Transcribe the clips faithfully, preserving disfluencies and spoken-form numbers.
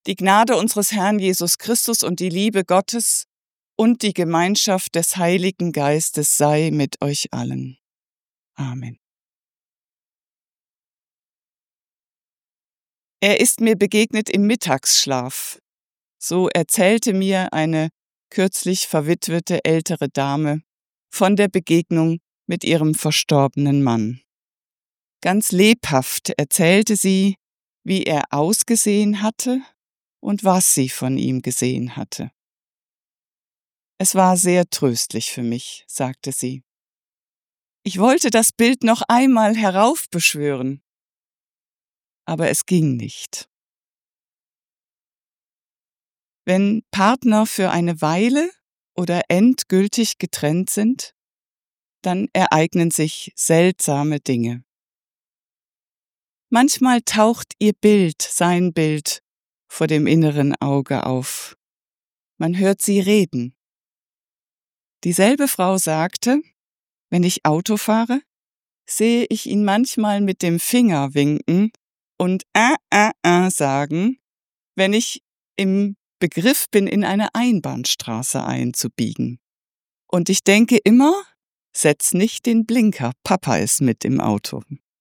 Die Gnade unseres Herrn Jesus Christus und die Liebe Gottes und die Gemeinschaft des Heiligen Geistes sei mit euch allen. Amen. Er ist mir begegnet im Mittagsschlaf. So erzählte mir eine kürzlich verwitwete ältere Dame von der Begegnung mit ihrem verstorbenen Mann. Ganz lebhaft erzählte sie, wie er ausgesehen hatte und was sie von ihm gesehen hatte. Es war sehr tröstlich für mich, sagte sie. Ich wollte das Bild noch einmal heraufbeschwören, aber es ging nicht. Wenn Partner für eine Weile oder endgültig getrennt sind, dann ereignen sich seltsame Dinge. Manchmal taucht ihr Bild, sein Bild, vor dem inneren Auge auf. Man hört sie reden. Dieselbe Frau sagte, wenn ich Auto fahre, sehe ich ihn manchmal mit dem Finger winken und äh, äh, äh sagen, wenn ich im Begriff bin, in eine Einbahnstraße einzubiegen. Und ich denke immer, setz nicht den Blinker, Papa ist mit im Auto.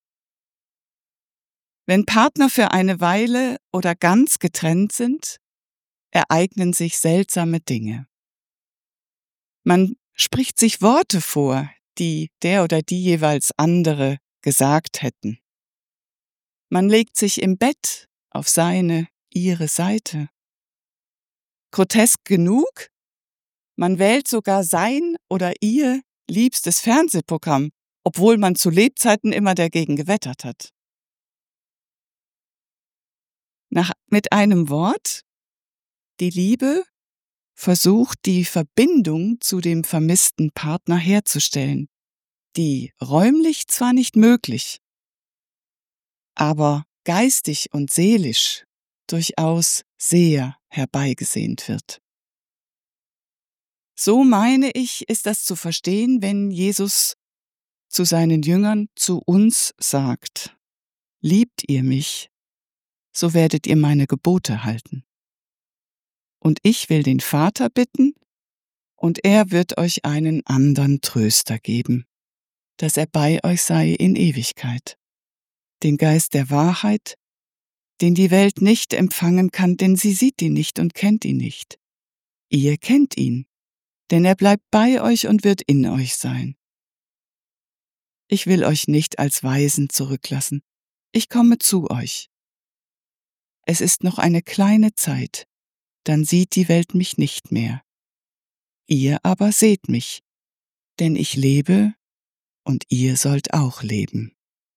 Wenn Partner für eine Weile oder ganz getrennt sind, ereignen sich seltsame Dinge. Man spricht sich Worte vor, die der oder die jeweils andere gesagt hätten. Man legt sich im Bett auf seine, ihre Seite. Grotesk genug, man wählt sogar sein oder ihr liebstes Fernsehprogramm, obwohl man zu Lebzeiten immer dagegen gewettert hat. Nach, mit einem Wort, die Liebe versucht, die Verbindung zu dem vermissten Partner herzustellen, die räumlich zwar nicht möglich, aber geistig und seelisch durchaus sehr herbeigesehnt wird. So meine ich, ist das zu verstehen, wenn Jesus zu seinen Jüngern, zu uns sagt, liebt ihr mich, so werdet ihr meine Gebote halten. Und ich will den Vater bitten, und er wird euch einen anderen Tröster geben, dass er bei euch sei in Ewigkeit, den Geist der Wahrheit, den die Welt nicht empfangen kann, denn sie sieht ihn nicht und kennt ihn nicht. Ihr kennt ihn, denn er bleibt bei euch und wird in euch sein. Ich will euch nicht als Waisen zurücklassen, ich komme zu euch. Es ist noch eine kleine Zeit, dann sieht die Welt mich nicht mehr. Ihr aber seht mich, denn ich lebe und ihr sollt auch leben.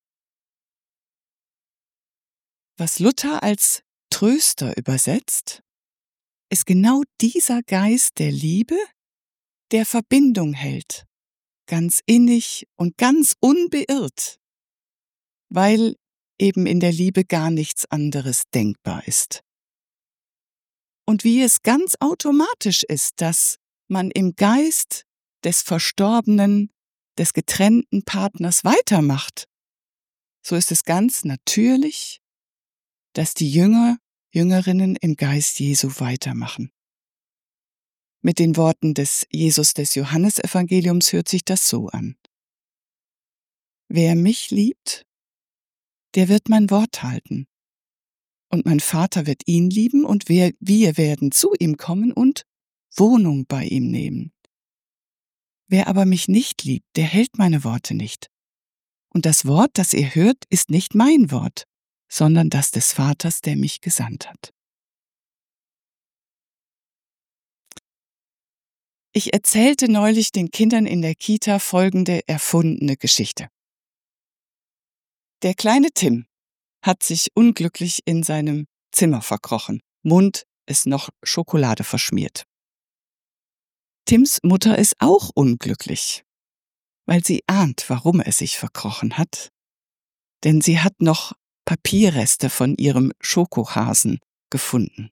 Was Luther als Tröster übersetzt, ist genau dieser Geist der Liebe, der Verbindung hält, ganz innig und ganz unbeirrt, weil eben in der Liebe gar nichts anderes denkbar ist. Und wie es ganz automatisch ist, dass man im Geist des verstorbenen, des getrennten Partners weitermacht, so ist es ganz natürlich, dass die Jünger, Jüngerinnen im Geist Jesu weitermachen. Mit den Worten des Jesus des Johannesevangeliums hört sich das so an. Wer mich liebt, der wird mein Wort halten. Und mein Vater wird ihn lieben und wir, wir werden zu ihm kommen und Wohnung bei ihm nehmen. Wer aber mich nicht liebt, der hält meine Worte nicht. Und das Wort, das ihr hört, ist nicht mein Wort, sondern das des Vaters, der mich gesandt hat. Ich erzählte neulich den Kindern in der Kita folgende erfundene Geschichte. Der kleine Tim hat sich unglücklich in seinem Zimmer verkrochen. Mund ist noch Schokolade verschmiert. Tims Mutter ist auch unglücklich, weil sie ahnt, warum er sich verkrochen hat. Denn sie hat noch Papierreste von ihrem Schokohasen gefunden.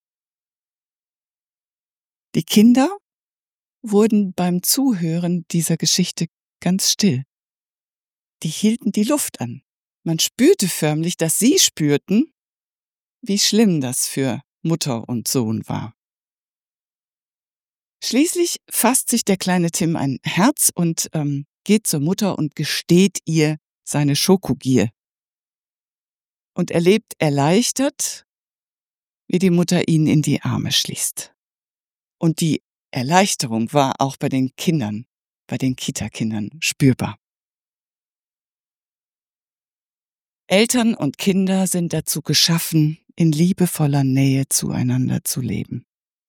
Die Kinder wurden beim Zuhören dieser Geschichte ganz still. Die hielten die Luft an. Man spürte förmlich, dass sie spürten, wie schlimm das für Mutter und Sohn war. Schließlich fasst sich der kleine Tim ein Herz und ähm, geht zur Mutter und gesteht ihr seine Schokogier. Und erlebt erleichtert, wie die Mutter ihn in die Arme schließt. Und die Erleichterung war auch bei den Kindern, bei den Kita-Kindern spürbar. Eltern und Kinder sind dazu geschaffen, in liebevoller Nähe zueinander zu leben.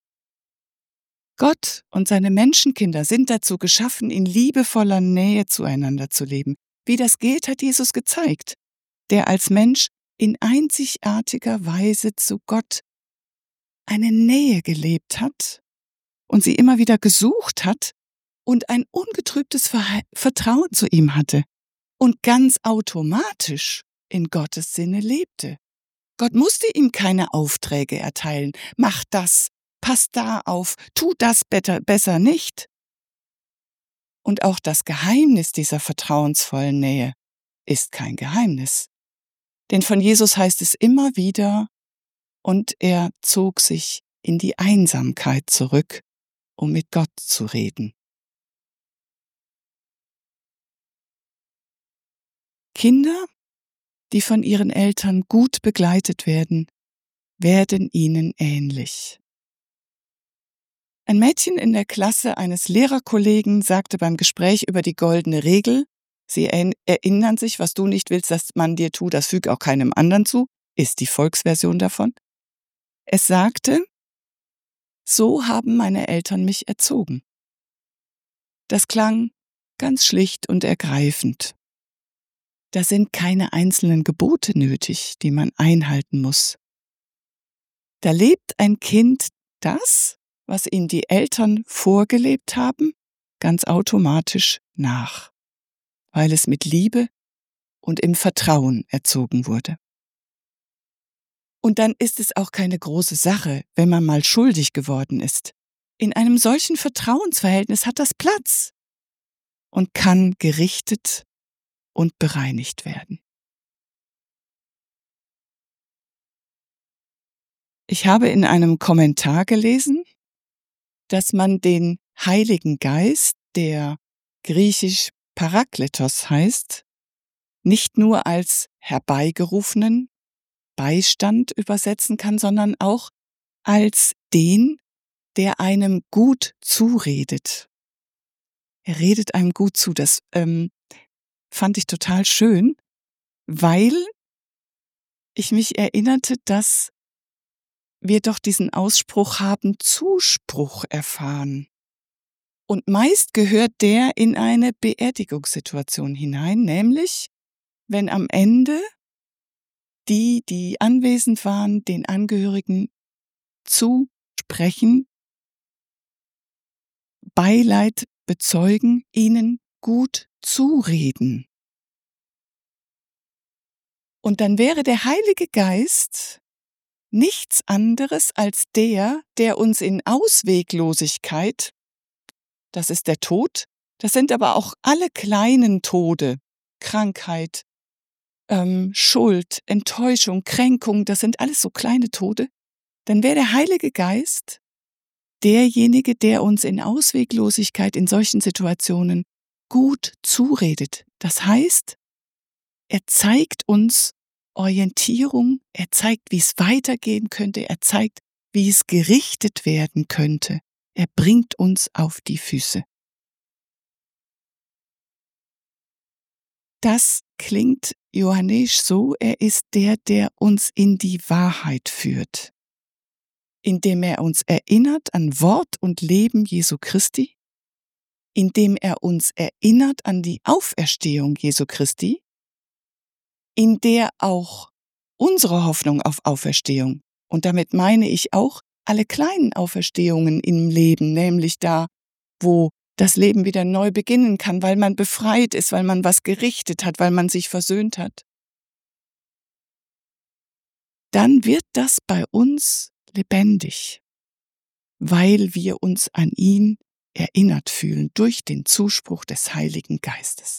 Gott und seine Menschenkinder sind dazu geschaffen, in liebevoller Nähe zueinander zu leben. Wie das geht, hat Jesus gezeigt, der als Mensch in einzigartiger Weise zu Gott eine Nähe gelebt hat und sie immer wieder gesucht hat und ein ungetrübtes Vertrauen zu ihm hatte und ganz automatisch in Gottes Sinne lebte. Gott musste ihm keine Aufträge erteilen. Mach das, pass da auf, tu das besser nicht. Und auch das Geheimnis dieser vertrauensvollen Nähe ist kein Geheimnis. Denn von Jesus heißt es immer wieder, und er zog sich in die Einsamkeit zurück, um mit Gott zu reden. Kinder, die von ihren Eltern gut begleitet werden, werden ihnen ähnlich. Ein Mädchen in der Klasse eines Lehrerkollegen sagte beim Gespräch über die goldene Regel, Sie erinnern sich, was du nicht willst, dass man dir tut, das füg auch keinem anderen zu, ist die Volksversion davon. Es sagte, so haben meine Eltern mich erzogen. Das klang ganz schlicht und ergreifend. Da sind keine einzelnen Gebote nötig, die man einhalten muss. Da lebt ein Kind das, was ihm die Eltern vorgelebt haben, ganz automatisch nach, weil es mit Liebe und im Vertrauen erzogen wurde. Und dann ist es auch keine große Sache, wenn man mal schuldig geworden ist. In einem solchen Vertrauensverhältnis hat das Platz und kann gerichtet und bereinigt werden. Ich habe in einem Kommentar gelesen, dass man den Heiligen Geist, der griechisch Parakletos heißt, nicht nur als herbeigerufenen Beistand übersetzen kann, sondern auch als den, der einem gut zuredet. Er redet einem gut zu. Das ähm, fand ich total schön, weil ich mich erinnerte, dass wir doch diesen Ausspruch haben, Zuspruch erfahren. Und meist gehört der in eine Beerdigungssituation hinein, nämlich wenn am Ende die, die anwesend waren, den Angehörigen zusprechen, Beileid bezeugen, ihnen gut zureden. Und dann wäre der Heilige Geist nichts anderes als der, der uns in Ausweglosigkeit, das ist der Tod, das sind aber auch alle kleinen Tode, Krankheit, ähm, Schuld, Enttäuschung, Kränkung, das sind alles so kleine Tode, dann wäre der Heilige Geist derjenige, der uns in Ausweglosigkeit in solchen Situationen gut zuredet. Das heißt, er zeigt uns Orientierung, er zeigt, wie es weitergehen könnte, er zeigt, wie es gerichtet werden könnte. Er bringt uns auf die Füße. Das klingt johannäisch so, er ist der, der uns in die Wahrheit führt, indem er uns erinnert an Wort und Leben Jesu Christi, indem er uns erinnert an die Auferstehung Jesu Christi, in der auch unsere Hoffnung auf Auferstehung, und damit meine ich auch alle kleinen Auferstehungen im Leben, nämlich da, wo das Leben wieder neu beginnen kann, weil man befreit ist, weil man was gerichtet hat, weil man sich versöhnt hat. Dann wird das bei uns lebendig, weil wir uns an ihn erinnert fühlen durch den Zuspruch des Heiligen Geistes.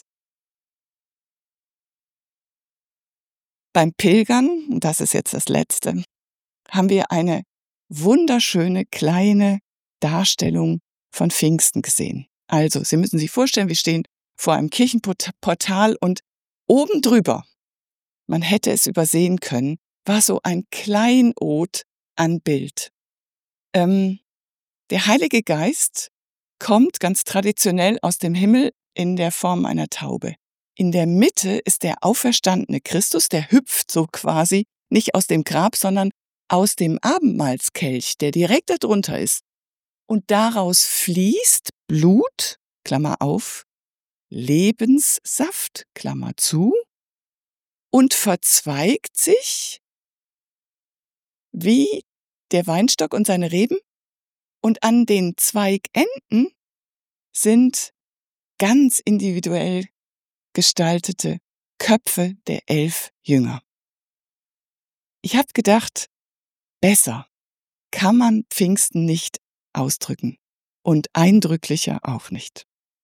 Beim Pilgern, und das ist jetzt das Letzte, haben wir eine wunderschöne kleine Darstellung von Pfingsten gesehen. Also, Sie müssen sich vorstellen, wir stehen vor einem Kirchenportal und oben drüber, man hätte es übersehen können, war so ein Kleinod an Bild. Ähm, der Heilige Geist kommt ganz traditionell aus dem Himmel in der Form einer Taube. In der Mitte ist der auferstandene Christus, der hüpft so quasi nicht aus dem Grab, sondern aus dem Abendmahlskelch, der direkt darunter ist. Und daraus fließt Blut, Klammer auf, Lebenssaft, Klammer zu, und verzweigt sich wie der Weinstock und seine Reben. Und an den Zweigenden sind ganz individuell gestaltete Köpfe der elf Jünger. Ich habe gedacht, besser kann man Pfingsten nicht ausdrücken und eindrücklicher auch nicht.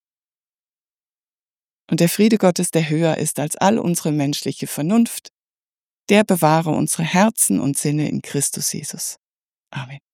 Und der Friede Gottes, der höher ist als all unsere menschliche Vernunft, der bewahre unsere Herzen und Sinne in Christus Jesus. Amen.